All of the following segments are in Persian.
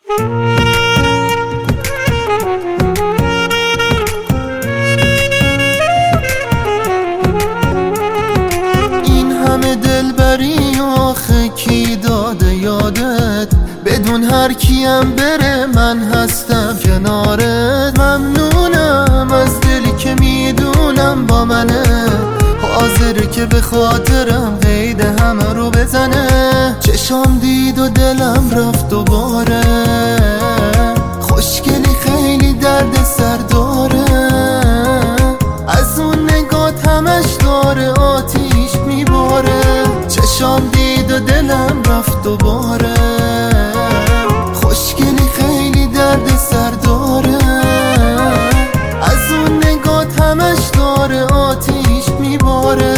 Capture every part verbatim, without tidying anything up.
این همه دلبری آخه کی داده یادت؟ بدون هر کیم بره من هستم کنارت. ممنونم از دلی که میدونم با منه، حاضره که به خاطرم قید همه رو بزنه. چشام دید و دلم رفت دوباره، خوشگلی خیلی درد سر داره. از اون نگات همش داره آتیش میباره. چشام دید و دلم رفت دوباره، خوشگلی خیلی درد سر داره. از اون نگات همش داره آتیش میباره.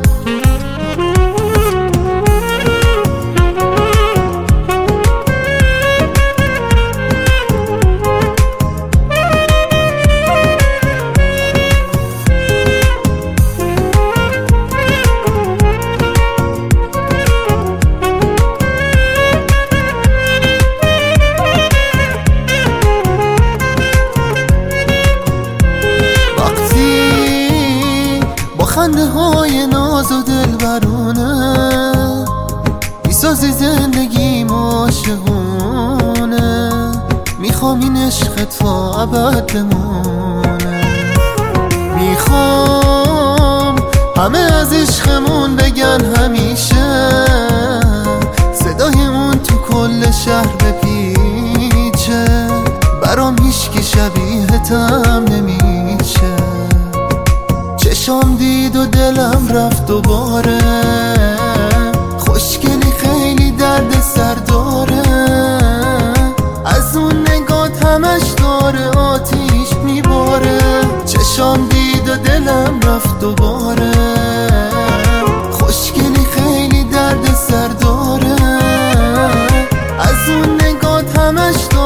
خنده های ناز و دلبرونه میسازی زندگیم عاشقونه. میخوام این عشق تا ابد بمونه. میخوام همه از عشقمون بگن همیشه، صدایمون تو کل شهر بپیچه. برام هیچکی شبیه تم نمیشه. چشام دید و دلم رفت دوباره، خوشگلی خیلی درد سر داره. از اون نگات همش داره آتیش میباره. چشام دید و دلم رفت دوباره، خوشگلی خیلی درد سر داره. از اون نگات همش داره